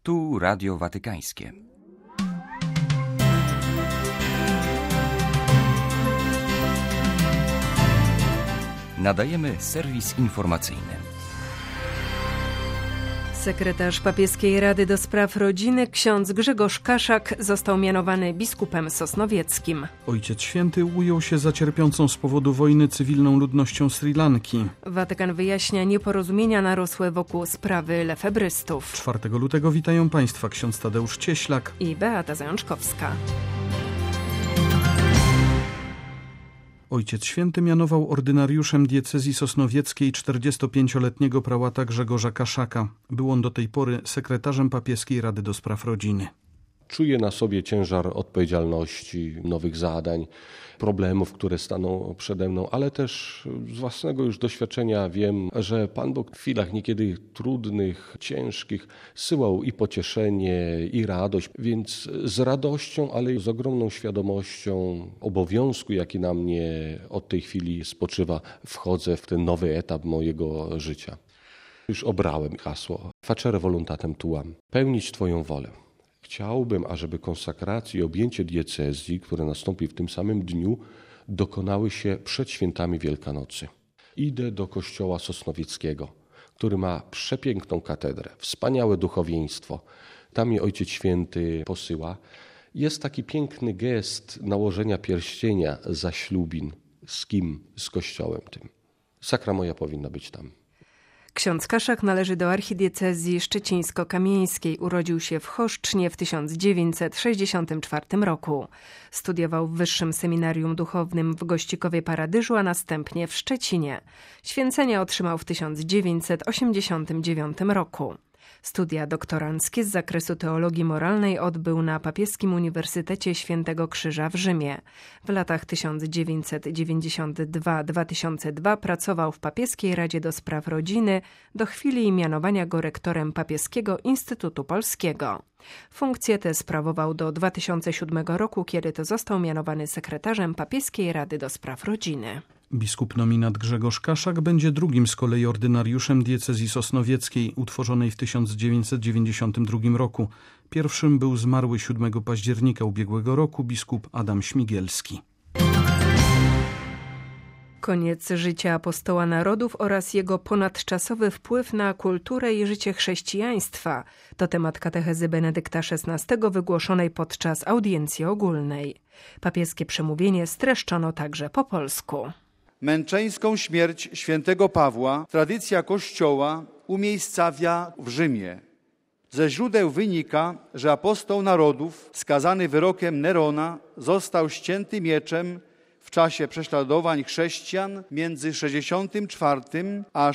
Tu Radio Watykańskie. Nadajemy serwis informacyjny. Sekretarz Papieskiej Rady do Spraw Rodziny, ksiądz Grzegorz Kaszak, został mianowany biskupem sosnowieckim. Ojciec Święty ujął się za cierpiącą z powodu wojny cywilną ludnością Sri Lanki. Watykan wyjaśnia nieporozumienia narosłe wokół sprawy lefebrystów. 4 lutego witają Państwa ksiądz Tadeusz Cieślak I Beata Zajączkowska. Ojciec Święty mianował ordynariuszem diecezji sosnowieckiej 45-letniego prałata Grzegorza Kaszaka. Był on do tej pory sekretarzem Papieskiej Rady do Spraw Rodziny. Czuję na sobie ciężar odpowiedzialności, nowych zadań, problemów, które staną przede mną, ale też z własnego już doświadczenia wiem, że Pan Bóg w chwilach niekiedy trudnych, ciężkich zsyłał i pocieszenie, i radość, więc z radością, ale i z ogromną świadomością obowiązku, jaki na mnie od tej chwili spoczywa, wchodzę w ten nowy etap mojego życia. Już obrałem hasło Facere voluntatem tuam, pełnić Twoją wolę. Chciałbym, ażeby konsekracja i objęcie diecezji, które nastąpi w tym samym dniu, dokonały się przed świętami Wielkanocy. Idę do kościoła sosnowieckiego, który ma przepiękną katedrę, wspaniałe duchowieństwo. Tam mnie Ojciec Święty posyła. Jest taki piękny gest nałożenia pierścienia zaślubin. Z kim? Z kościołem tym. Sakra moja powinna być tam. Ksiądz Kaszak należy do archidiecezji szczecińsko-kamieńskiej. Urodził się w Choszcznie w 1964 roku. Studiował w Wyższym Seminarium Duchownym w Gościkowie Paradyżu, a następnie w Szczecinie. Święcenia otrzymał w 1989 roku. Studia doktoranckie z zakresu teologii moralnej odbył na Papieskim Uniwersytecie Świętego Krzyża w Rzymie. W latach 1992-2002 pracował w Papieskiej Radzie do Spraw Rodziny do chwili mianowania go rektorem Papieskiego Instytutu Polskiego. Funkcję tę sprawował do 2007 roku, kiedy to został mianowany sekretarzem Papieskiej Rady do Spraw Rodziny. Biskup nominat Grzegorz Kaszak będzie drugim z kolei ordynariuszem diecezji sosnowieckiej, utworzonej w 1992 roku. Pierwszym był zmarły 7 października ubiegłego roku biskup Adam Śmigielski. Koniec życia apostoła narodów oraz jego ponadczasowy wpływ na kulturę i życie chrześcijaństwa to temat katechezy Benedykta XVI wygłoszonej podczas audiencji ogólnej. Papieskie przemówienie streszczono także po polsku. Męczeńską śmierć świętego Pawła tradycja Kościoła umiejscawia w Rzymie. Ze źródeł wynika, że apostoł narodów, skazany wyrokiem Nerona, został ścięty mieczem w czasie prześladowań chrześcijan między 64 a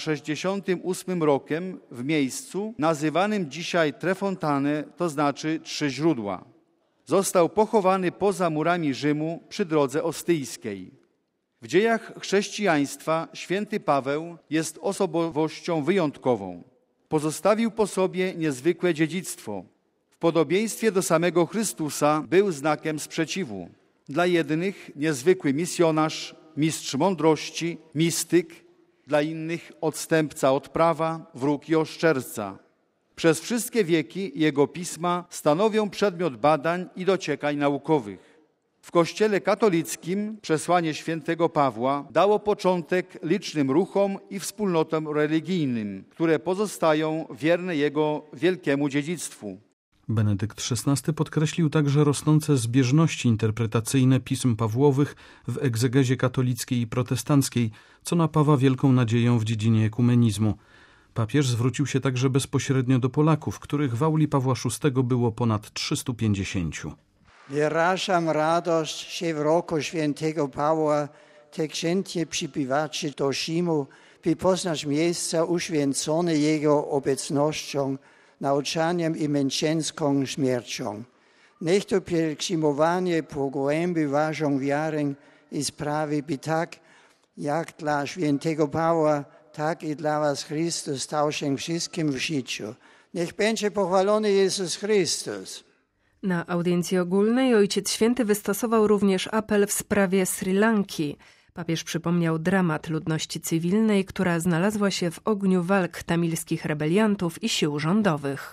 68 rokiem w miejscu nazywanym dzisiaj Tre Fontane, to znaczy Trzy Źródła. Został pochowany poza murami Rzymu przy drodze ostyjskiej. W dziejach chrześcijaństwa święty Paweł jest osobowością wyjątkową. Pozostawił po sobie niezwykłe dziedzictwo. W podobieństwie do samego Chrystusa był znakiem sprzeciwu. Dla jednych niezwykły misjonarz, mistrz mądrości, mistyk, dla innych odstępca od prawa, wróg i oszczerca. Przez wszystkie wieki jego pisma stanowią przedmiot badań i dociekań naukowych. W Kościele katolickim przesłanie świętego Pawła dało początek licznym ruchom i wspólnotom religijnym, które pozostają wierne jego wielkiemu dziedzictwu. Benedykt XVI podkreślił także rosnące zbieżności interpretacyjne pism Pawłowych w egzegezie katolickiej i protestanckiej, co napawa wielką nadzieją w dziedzinie ekumenizmu. Papież zwrócił się także bezpośrednio do Polaków, których w auli Pawła VI było ponad 350. Wyrażam radość, że w roku świętego Pawła tak chętnie przybywacie do Rzymu, by poznać miejsca uświęcone jego obecnością, nauczaniem i męczeńską śmiercią. Niech to pielgrzymowanie pogłębi waszą wiarę i sprawi, by tak jak dla świętego Pawła, tak i dla was Chrystus stał się wszystkim w życiu. Niech będzie pochwalony Jezus Chrystus. Na audiencji ogólnej Ojciec Święty wystosował również apel w sprawie Sri Lanki. Papież przypomniał dramat ludności cywilnej, która znalazła się w ogniu walk tamilskich rebeliantów i sił rządowych.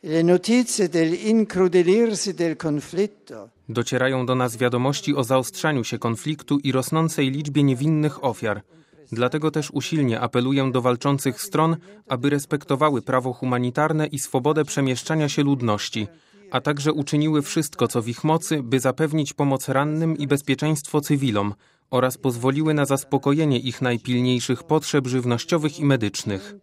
Le notizie del incrudelirsi del conflitto. Docierają do nas wiadomości o zaostrzaniu się konfliktu i rosnącej liczbie niewinnych ofiar. Dlatego też usilnie apeluję do walczących stron, aby respektowały prawo humanitarne i swobodę przemieszczania się ludności, a także uczyniły wszystko, co w ich mocy, by zapewnić pomoc rannym i bezpieczeństwo cywilom oraz pozwoliły na zaspokojenie ich najpilniejszych potrzeb żywnościowych i medycznych.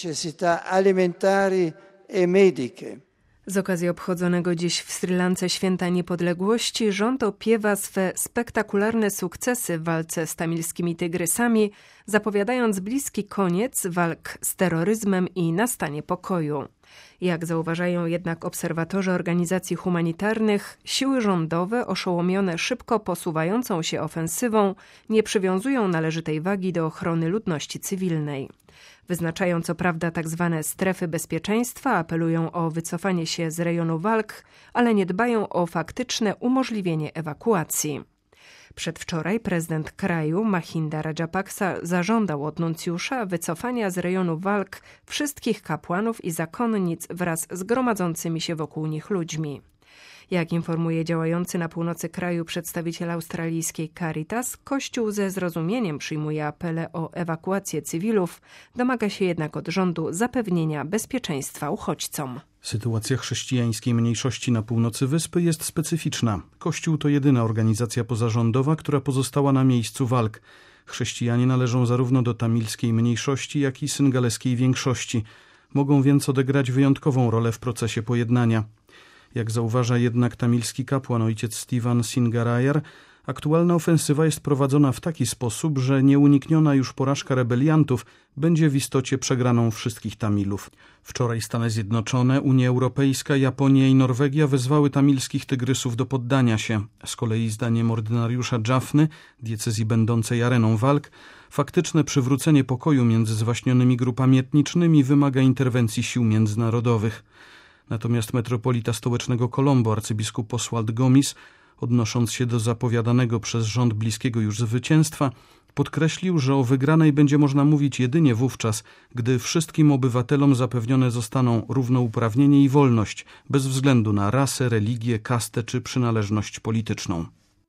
Z okazji obchodzonego dziś w Sri Lance Święta Niepodległości rząd opiewa swe spektakularne sukcesy w walce z tamilskimi tygrysami, zapowiadając bliski koniec walk z terroryzmem i nastanie pokoju. Jak zauważają jednak obserwatorzy organizacji humanitarnych, siły rządowe, oszołomione szybko posuwającą się ofensywą, nie przywiązują należytej wagi do ochrony ludności cywilnej. Wyznaczają co prawda tzw. strefy bezpieczeństwa, apelują o wycofanie się z rejonu walk, ale nie dbają o faktyczne umożliwienie ewakuacji. Przedwczoraj prezydent kraju Mahinda Rajapaksa zażądał od nuncjusza wycofania z rejonu walk wszystkich kapłanów i zakonnic wraz z gromadzącymi się wokół nich ludźmi. Jak informuje działający na północy kraju przedstawiciel australijskiej Caritas, Kościół ze zrozumieniem przyjmuje apele o ewakuację cywilów, domaga się jednak od rządu zapewnienia bezpieczeństwa uchodźcom. Sytuacja chrześcijańskiej mniejszości na północy wyspy jest specyficzna. Kościół to jedyna organizacja pozarządowa, która pozostała na miejscu walk. Chrześcijanie należą zarówno do tamilskiej mniejszości, jak i syngaleskiej większości. Mogą więc odegrać wyjątkową rolę w procesie pojednania. Jak zauważa jednak tamilski kapłan ojciec Stephen Singarayar, aktualna ofensywa jest prowadzona w taki sposób, że nieunikniona już porażka rebeliantów będzie w istocie przegraną wszystkich Tamilów. Wczoraj Stany Zjednoczone, Unia Europejska, Japonia i Norwegia wezwały tamilskich tygrysów do poddania się. Z kolei zdaniem ordynariusza Jaffny, diecezji będącej areną walk, faktyczne przywrócenie pokoju między zwaśnionymi grupami etnicznymi wymaga interwencji sił międzynarodowych. Natomiast metropolita stołecznego Colombo, arcybiskup Oswald Gomis, odnosząc się do zapowiadanego przez rząd bliskiego już zwycięstwa, podkreślił, że o wygranej będzie można mówić jedynie wówczas, gdy wszystkim obywatelom zapewnione zostaną równouprawnienie i wolność, bez względu na rasę, religię, kastę czy przynależność polityczną.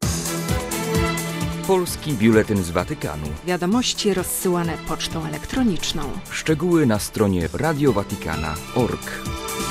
Polski Biuletyn z Watykanu. Wiadomości rozsyłane pocztą elektroniczną. Szczegóły na stronie radiowatikana.org.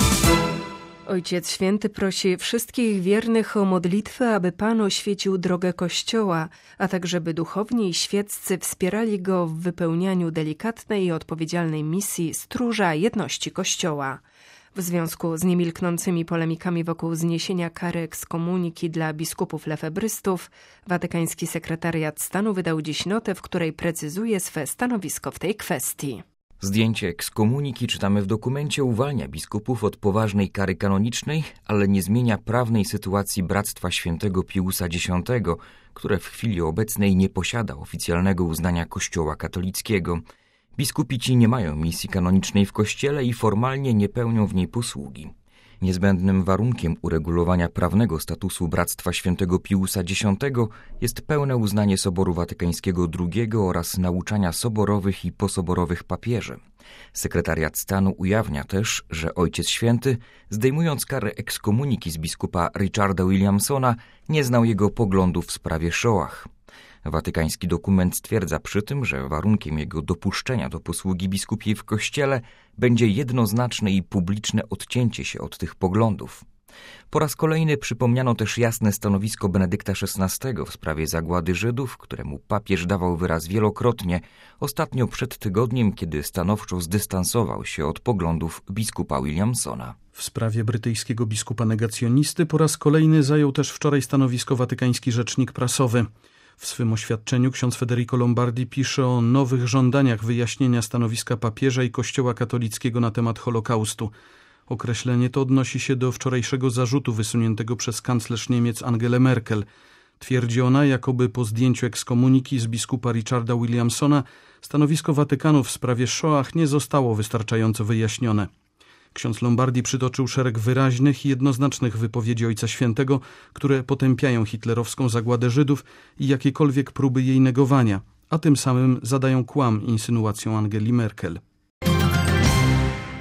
Ojciec Święty prosi wszystkich wiernych o modlitwę, aby Pan oświecił drogę Kościoła, a także by duchowni i świeccy wspierali go w wypełnianiu delikatnej i odpowiedzialnej misji stróża jedności Kościoła. W związku z niemilknącymi polemikami wokół zniesienia kary ekskomuniki dla biskupów lefebrystów, watykański sekretariat stanu wydał dziś notę, w której precyzuje swe stanowisko w tej kwestii. Zdjęcie ekskomuniki, czytamy w dokumencie, uwalnia biskupów od poważnej kary kanonicznej, ale nie zmienia prawnej sytuacji Bractwa Świętego Piusa X, które w chwili obecnej nie posiada oficjalnego uznania Kościoła katolickiego. Biskupi ci nie mają misji kanonicznej w Kościele i formalnie nie pełnią w niej posługi. Niezbędnym warunkiem uregulowania prawnego statusu Bractwa Świętego Piusa X jest pełne uznanie Soboru Watykańskiego II oraz nauczania soborowych i posoborowych papieży. Sekretariat stanu ujawnia też, że Ojciec Święty, zdejmując karę ekskomuniki z biskupa Richarda Williamsona, nie znał jego poglądów w sprawie Shoah. Watykański dokument stwierdza przy tym, że warunkiem jego dopuszczenia do posługi biskupiej w Kościele będzie jednoznaczne i publiczne odcięcie się od tych poglądów. Po raz kolejny przypomniano też jasne stanowisko Benedykta XVI w sprawie zagłady Żydów, któremu papież dawał wyraz wielokrotnie, ostatnio przed tygodniem, kiedy stanowczo zdystansował się od poglądów biskupa Williamsona. W sprawie brytyjskiego biskupa negacjonisty po raz kolejny zajął też wczoraj stanowisko watykański rzecznik prasowy. W swym oświadczeniu ksiądz Federico Lombardi pisze o nowych żądaniach wyjaśnienia stanowiska papieża i Kościoła katolickiego na temat Holokaustu. Określenie to odnosi się do wczorajszego zarzutu wysuniętego przez kanclerz Niemiec Angelę Merkel. Twierdzi ona, jakoby po zdjęciu ekskomuniki z biskupa Richarda Williamsona stanowisko Watykanu w sprawie Shoah nie zostało wystarczająco wyjaśnione. Ksiądz Lombardi przytoczył szereg wyraźnych i jednoznacznych wypowiedzi Ojca Świętego, które potępiają hitlerowską zagładę Żydów i jakiekolwiek próby jej negowania, a tym samym zadają kłam insynuacjom Angeli Merkel.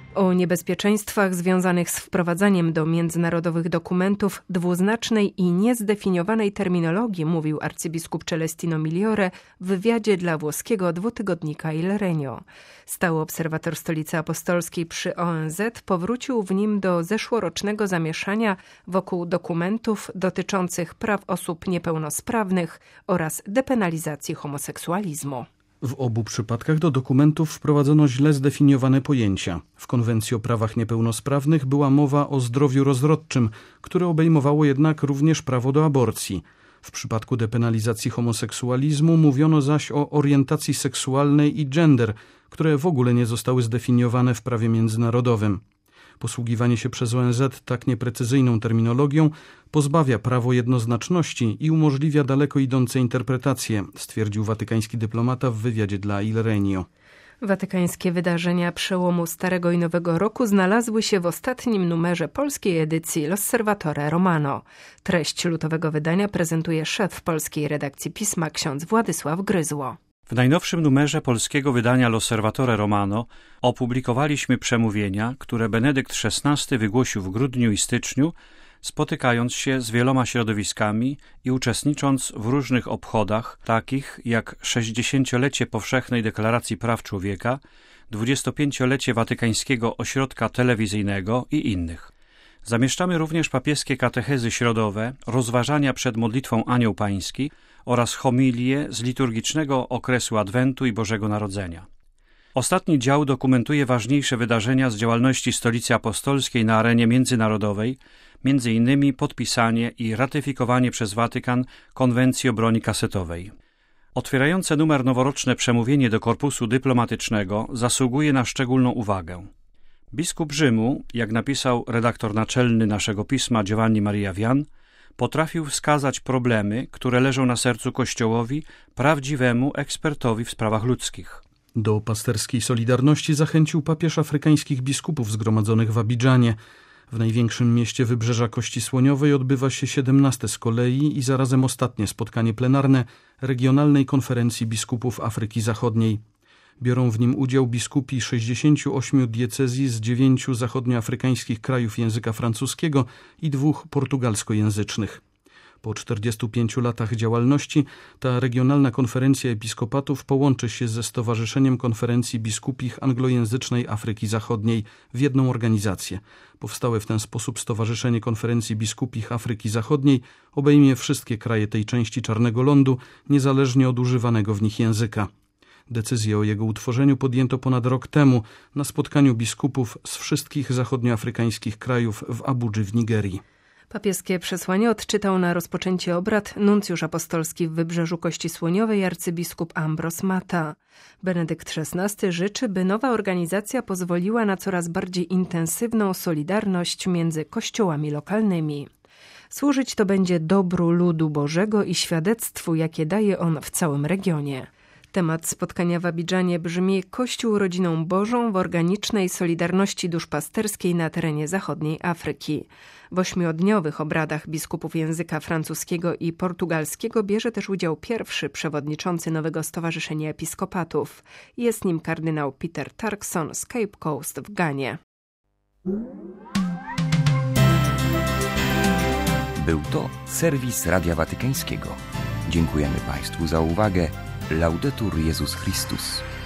O niebezpieczeństwach związanych z wprowadzaniem do międzynarodowych dokumentów dwuznacznej i niezdefiniowanej terminologii mówił arcybiskup Celestino Migliore w wywiadzie dla włoskiego dwutygodnika Il Regno. Stały obserwator Stolicy Apostolskiej przy ONZ powrócił w nim do zeszłorocznego zamieszania wokół dokumentów dotyczących praw osób niepełnosprawnych oraz depenalizacji homoseksualizmu. W obu przypadkach do dokumentów wprowadzono źle zdefiniowane pojęcia. W Konwencji o prawach niepełnosprawnych była mowa o zdrowiu rozrodczym, które obejmowało jednak również prawo do aborcji. W przypadku depenalizacji homoseksualizmu mówiono zaś o orientacji seksualnej i gender, które w ogóle nie zostały zdefiniowane w prawie międzynarodowym. Posługiwanie się przez ONZ tak nieprecyzyjną terminologią pozbawia prawo jednoznaczności i umożliwia daleko idące interpretacje, stwierdził watykański dyplomata w wywiadzie dla Il Regno. Watykańskie wydarzenia przełomu Starego i Nowego Roku znalazły się w ostatnim numerze polskiej edycji L'Osservatore Romano. Treść lutowego wydania prezentuje szef polskiej redakcji Pisma ksiądz Władysław Gryzło. W najnowszym numerze polskiego wydania L'Osservatore Romano opublikowaliśmy przemówienia, które Benedykt XVI wygłosił w grudniu i styczniu, spotykając się z wieloma środowiskami i uczestnicząc w różnych obchodach, takich jak 60-lecie Powszechnej Deklaracji Praw Człowieka, 25-lecie Watykańskiego Ośrodka Telewizyjnego i innych. Zamieszczamy również papieskie katechezy środowe, rozważania przed modlitwą Anioł Pański oraz homilie z liturgicznego okresu Adwentu i Bożego Narodzenia. Ostatni dział dokumentuje ważniejsze wydarzenia z działalności Stolicy Apostolskiej na arenie międzynarodowej, m.in. podpisanie i ratyfikowanie przez Watykan Konwencji o broni kasetowej. Otwierające numer noworoczne przemówienie do korpusu dyplomatycznego zasługuje na szczególną uwagę. Biskup Rzymu, jak napisał redaktor naczelny naszego pisma Giovanni Maria Vian, potrafił wskazać problemy, które leżą na sercu Kościołowi, prawdziwemu ekspertowi w sprawach ludzkich. Do pasterskiej solidarności zachęcił papież afrykańskich biskupów zgromadzonych w Abidżanie. W największym mieście Wybrzeża Kości Słoniowej odbywa się 17. z kolei i zarazem ostatnie spotkanie plenarne Regionalnej Konferencji Biskupów Afryki Zachodniej. Biorą w nim udział biskupi 68 diecezji z 9 zachodnioafrykańskich krajów języka francuskiego i 2 portugalskojęzycznych. Po 45 latach działalności ta Regionalna Konferencja Episkopatów połączy się ze Stowarzyszeniem Konferencji Biskupich Anglojęzycznej Afryki Zachodniej w jedną organizację. Powstałe w ten sposób Stowarzyszenie Konferencji Biskupich Afryki Zachodniej obejmie wszystkie kraje tej części Czarnego Lądu, niezależnie od używanego w nich języka. Decyzję o jego utworzeniu podjęto ponad rok temu na spotkaniu biskupów z wszystkich zachodnioafrykańskich krajów w Abudży w Nigerii. Papieskie przesłanie odczytał na rozpoczęcie obrad nuncjusz apostolski w Wybrzeżu Kości Słoniowej arcybiskup Ambros Mata. Benedykt XVI życzy, by nowa organizacja pozwoliła na coraz bardziej intensywną solidarność między kościołami lokalnymi. Służyć to będzie dobru ludu Bożego i świadectwu, jakie daje on w całym regionie. Temat spotkania w Abidżanie brzmi Kościół rodziną Bożą w organicznej solidarności duszpasterskiej na terenie zachodniej Afryki. W 8-dniowych obradach biskupów języka francuskiego i portugalskiego bierze też udział pierwszy przewodniczący nowego Stowarzyszenia Episkopatów. Jest nim kardynał Peter Turkson z Cape Coast w Ganie. Był to serwis Radia Watykańskiego. Dziękujemy Państwu za uwagę. Laudetur Jezus Chrystus.